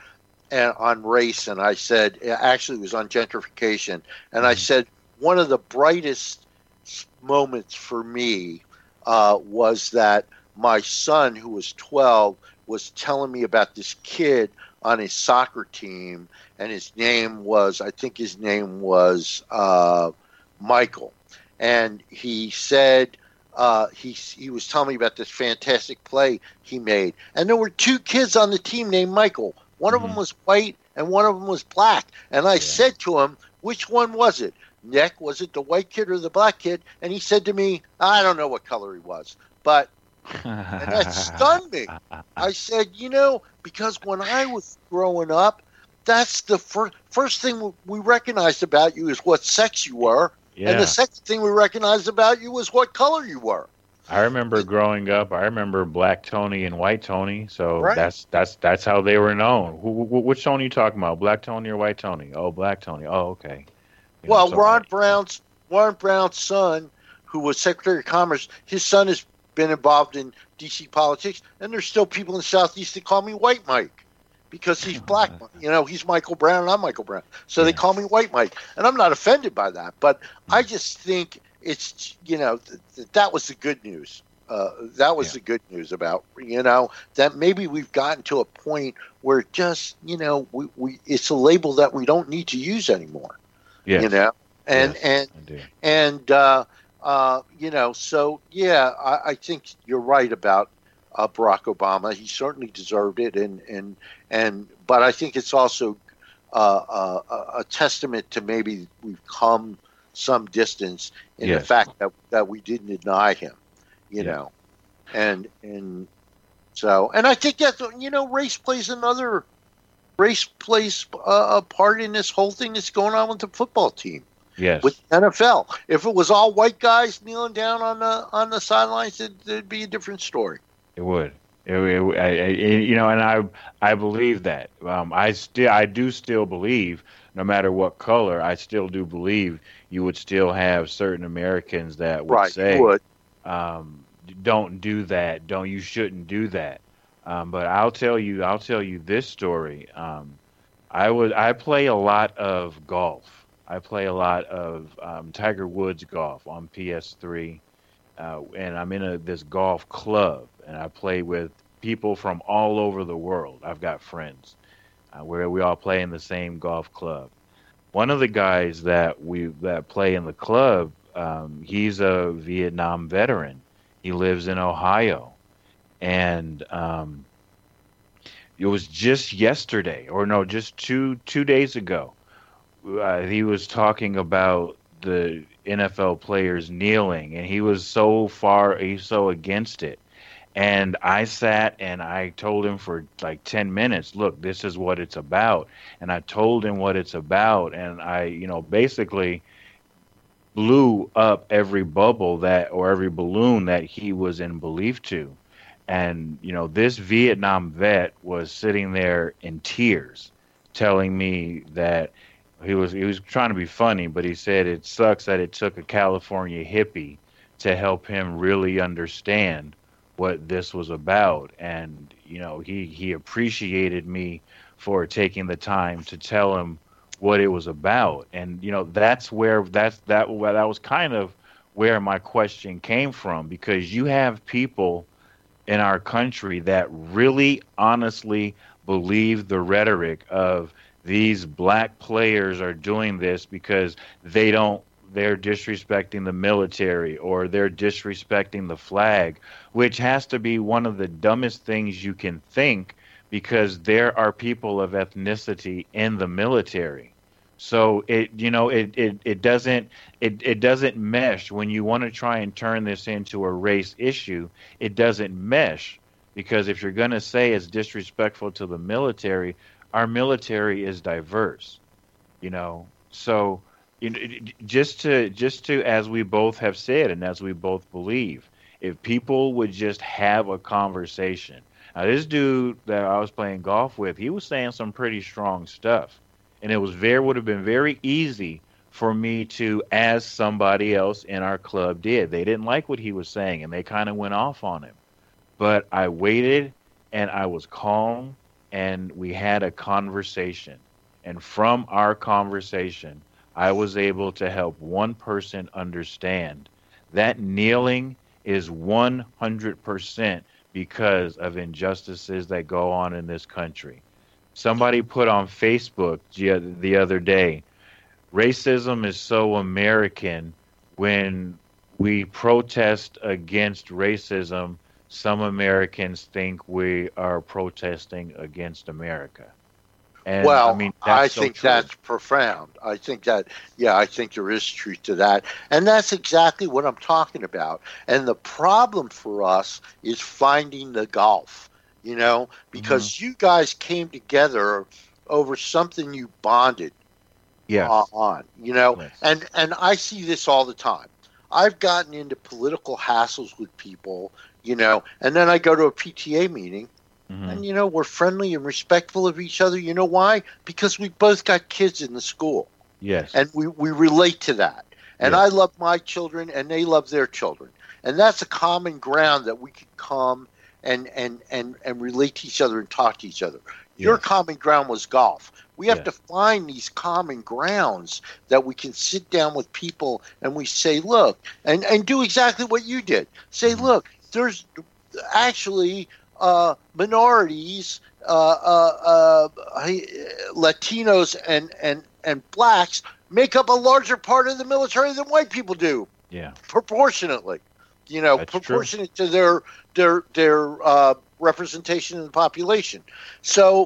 on race, and I said, actually it was on gentrification, and I said one of the brightest moments for me uh, was that my son, who was twelve, was telling me about this kid on his soccer team, and his name was, I think his name was uh, Michael, and he said uh, he he was telling me about this fantastic play he made, and there were two kids on the team named Michael. One of them was white and one of them was black. And I yeah. said to him, which one was it? Nick, was it the white kid or the black kid? And he said to me, I don't know what color he was. But and that stunned me. I said, you know, because when I was growing up, that's the fir- first thing we recognized about you is what sex you were. Yeah. And the second thing we recognized about you was what color you were. I remember growing up. I remember Black Tony and White Tony. So right. that's that's that's how they were known. Who, who, which Tony are you talking about? Black Tony or White Tony? Oh, Black Tony. Oh, okay. You well, know, so Ron I, Brown's Ron Brown's son, who was Secretary of Commerce, his son has been involved in D C politics, and there's still people in the Southeast that call me White Mike because he's black. You know, he's Michael Brown and I'm Michael Brown, so yeah. they call me White Mike, and I'm not offended by that. But I just think. It's, you know, th- th- that was the good news. Uh, that was yeah. the good news about, you know, that maybe we've gotten to a point where just, you know, we, we it's a label that we don't need to use anymore. Yes. You know, and, yes, and, and, uh, uh, you know, so, yeah, I, I think you're right about uh, Barack Obama. He certainly deserved it. And, and, and, but I think it's also uh, uh, a testament to maybe we've come some distance in yes. the fact that, that we didn't deny him, you yeah. know, and and so and I think that you know race plays another race plays uh, a part in this whole thing that's going on with the football team. Yes, with the N F L. If it was all white guys kneeling down on the on the sidelines, it, it'd be a different story. It would. It, it, I, it, you know, and I I believe that. Um, I still I do still believe. No matter what color, I still do believe you would still have certain Americans that would right, say, would. Um, "Don't do that. Don't you shouldn't do that." Um, but I'll tell you, I'll tell you this story. Um, I would I play a lot of golf. I play a lot of um, Tiger Woods golf on P S three, uh, and I'm in a, this golf club, and I play with people from all over the world. I've got friends. Uh, where we all play in the same golf club. One of the guys that we that play in the club, um, he's a Vietnam veteran. He lives in Ohio, and um, it was just yesterday, or no, just two two days ago. Uh, he was talking about the N F L players kneeling, and he was so far, he's so against it. And I sat and I told him for like ten minutes, look, this is what it's about. And I told him what it's about. And I, you know, basically blew up every bubble that or every balloon that he was in belief to. And, you know, this Vietnam vet was sitting there in tears telling me that he was he was trying to be funny, but he said it sucks that it took a California hippie to help him really understand what this was about. And you know he he appreciated me for taking the time to tell him what it was about. And you know that's where that's that that was kind of where my question came from, because you have people in our country that really honestly believe the rhetoric of these black players are doing this because they don't they're disrespecting the military or they're disrespecting the flag, which has to be one of the dumbest things you can think because there are people of ethnicity in the military. So it you know it it, it doesn't it, it doesn't mesh when you want to try and turn this into a race issue. It doesn't mesh because if you're going to say it's disrespectful to the military, our military is diverse, you know. So, you know, just to just to as we both have said and as we both believe, if people would just have a conversation. Now, this dude that I was playing golf with, he was saying some pretty strong stuff, and it was very would have been very easy for me to, as somebody else in our club did. They didn't like what he was saying, and they kind of went off on him. But I waited, and I was calm and we had a conversation. And from our conversation, I was able to help one person understand that kneeling is one hundred percent because of injustices that go on in this country. Somebody put on Facebook the other day, racism is so American. When we protest against racism, some Americans think we are protesting against America. And well, I mean, I that's so think true. that's profound. I think that, yeah, I think there is truth to that. And that's exactly what I'm talking about. And the problem for us is finding the gulf, you know, because mm-hmm. you guys came together over something you bonded yes. uh, on, you know, yes. and, and I see this all the time. I've gotten into political hassles with people, you know, and then I go to a P T A meeting mm-hmm. and, you know, we're friendly and respectful of each other. You know why? Because we both got kids in the school. Yes. And we, we relate to that. And yes. I love my children and they love their children. And that's a common ground that we can come and, and, and, and relate to each other and talk to each other. Yes. Your common ground was golf. We have yes. to find these common grounds that we can sit down with people and we say, look, and, and do exactly what you did. Say, mm-hmm. look, there's actually uh, minorities, uh, uh, uh, Latinos and, and, and blacks make up a larger part of the military than white people do. Yeah. Proportionately. You know, That's proportionate true. to their their their uh, representation in the population. So,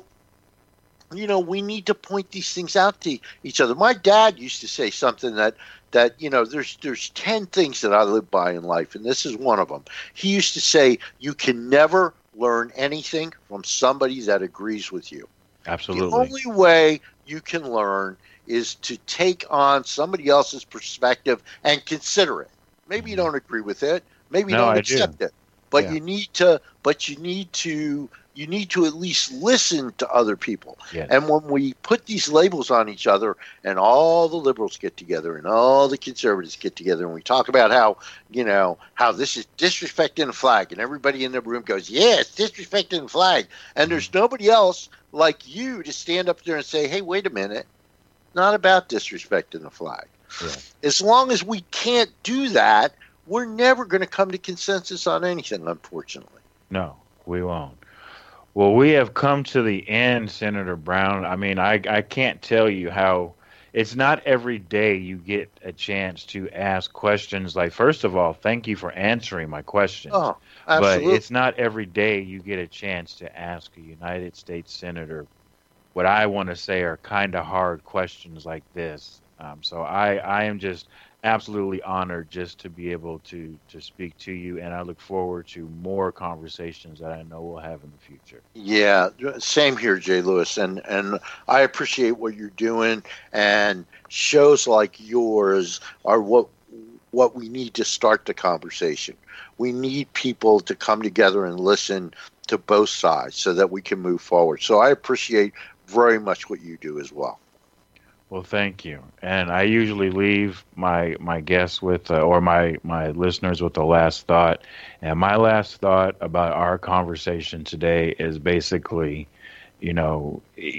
you know, we need to point these things out to each other. My dad used to say something that, that you know, there's there's ten things that I live by in life, and this is one of them. He used to say, you can never learn anything from somebody that agrees with you. Absolutely. The only way you can learn is to take on somebody else's perspective and consider it. Maybe you don't agree with it. Maybe you no, don't I accept do. it. But yeah. you need to but you need to you need to at least listen to other people. Yes. And when we put these labels on each other and all the liberals get together and all the conservatives get together and we talk about how, you know, how this is disrespecting the flag and everybody in the room goes, yeah, it's disrespecting the flag. And there's nobody else like you to stand up there and say, hey, wait a minute, not about disrespecting the flag. Yeah. As long as we can't do that, we're never going to come to consensus on anything, unfortunately. No, we won't. Well, we have come to the end, Senator Brown. I mean, I, I can't tell you how it's not every day you get a chance to ask questions like, first of all, thank you for answering my question. Oh, absolutely. But it's not every day you get a chance to ask a United States Senator what I want to say are kind of hard questions like this. Um, so I, I am just absolutely honored just to be able to, to speak to you, and I look forward to more conversations that I know we'll have in the future. Yeah, same here, Jay Lewis, and, and I appreciate what you're doing, and shows like yours are what what we need to start the conversation. We need people to come together and listen to both sides so that we can move forward. So I appreciate very much what you do as well. Well, thank you. And I usually leave my my guests with, uh, or my, my listeners with the last thought. And my last thought about our conversation today is basically, you know,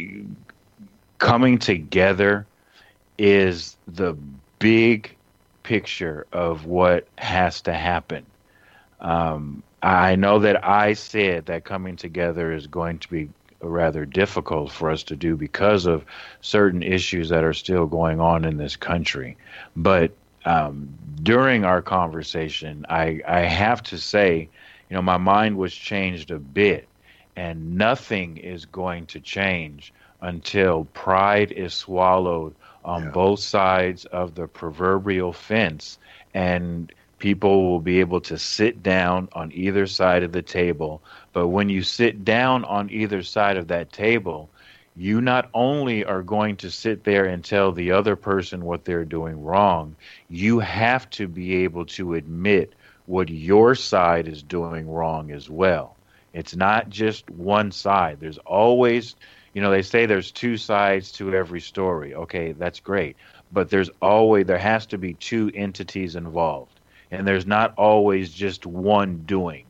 coming together is the big picture of what has to happen. Um, I know that I said that coming together is going to be rather difficult for us to do because of certain issues that are still going on in this country. But um, during our conversation, I, I have to say, you know, my mind was changed a bit, and nothing is going to change until pride is swallowed on yeah. both sides of the proverbial fence, and people will be able to sit down on either side of the table. But when you sit down on either side of that table, you not only are going to sit there and tell the other person what they're doing wrong, you have to be able to admit what your side is doing wrong as well. It's not just one side. There's always, you know, they say there's two sides to every story. Okay, that's great. But there's always, there has to be two entities involved. And there's not always just one doing.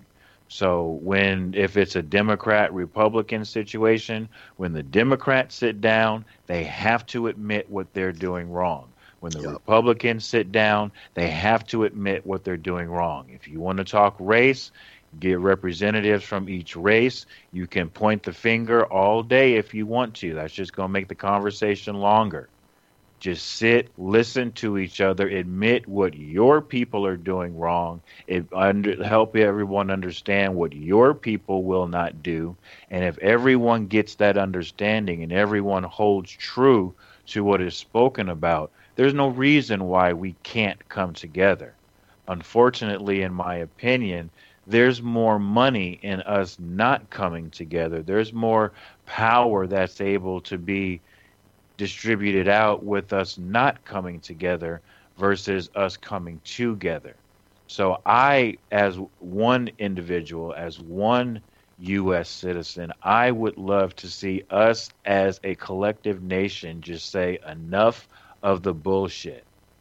So when, if it's a Democrat-Republican situation, when the Democrats sit down, they have to admit what they're doing wrong. When the yep. Republicans sit down, they have to admit what they're doing wrong. If you want to talk race, get representatives from each race. You can point the finger all day if you want to. That's just going to make the conversation longer. Just sit, listen to each other, admit what your people are doing wrong, it under, help everyone understand what your people will not do. And if everyone gets that understanding and everyone holds true to what is spoken about, there's no reason why we can't come together. Unfortunately, in my opinion, there's more money in us not coming together. There's more power that's able to be distributed out with us not coming together versus us coming together. So I, as one individual, as one U S citizen, I would love to see us as a collective nation just say enough of the bullshit.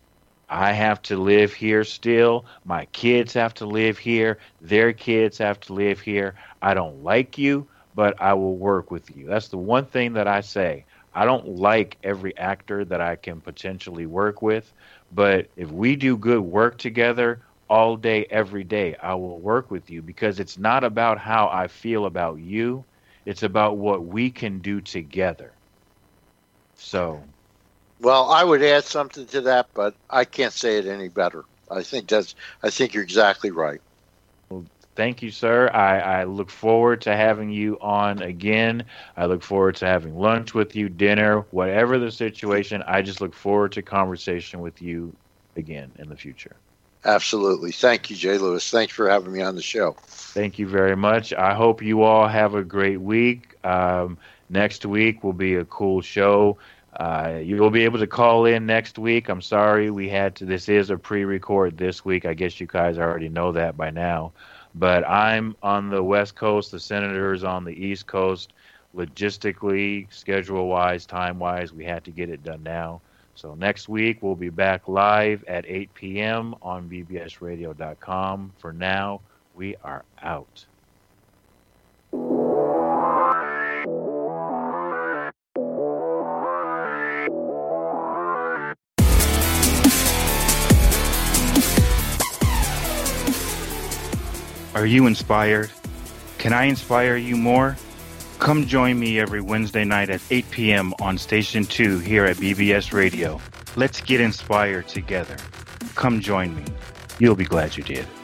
I have to live here still. My kids have to live here. Their kids have to live here. I don't like you, but I will work with you. That's the one thing that I say. I don't like every actor that I can potentially work with, but if we do good work together all day, every day, I will work with you, because it's not about how I feel about you. It's about what we can do together. So. Well, I would add something to that, but I can't say it any better. I think that's, I think you're exactly right. Well, thank you, sir. I, I look forward to having you on again. I look forward to having lunch with you, dinner, whatever the situation. I just look forward to conversation with you again in the future. Absolutely. Thank you, Jay Lewis. Thanks for having me on the show. Thank you very much. I hope you all have a great week. Um, next week will be a cool show. Uh, you will be able to call in next week. I'm sorry we had to. This is a pre-record this week. I guess you guys already know that by now. But I'm on the West Coast. The Senator's on the East Coast. Logistically, schedule-wise, time-wise, we had to get it done now. So next week we'll be back live at eight p.m. on b b s radio dot com. For now, we are out. Are you inspired? Can I inspire you more? Come join me every Wednesday night at eight p.m. on Station two here at B B S Radio. Let's get inspired together. Come join me. You'll be glad you did.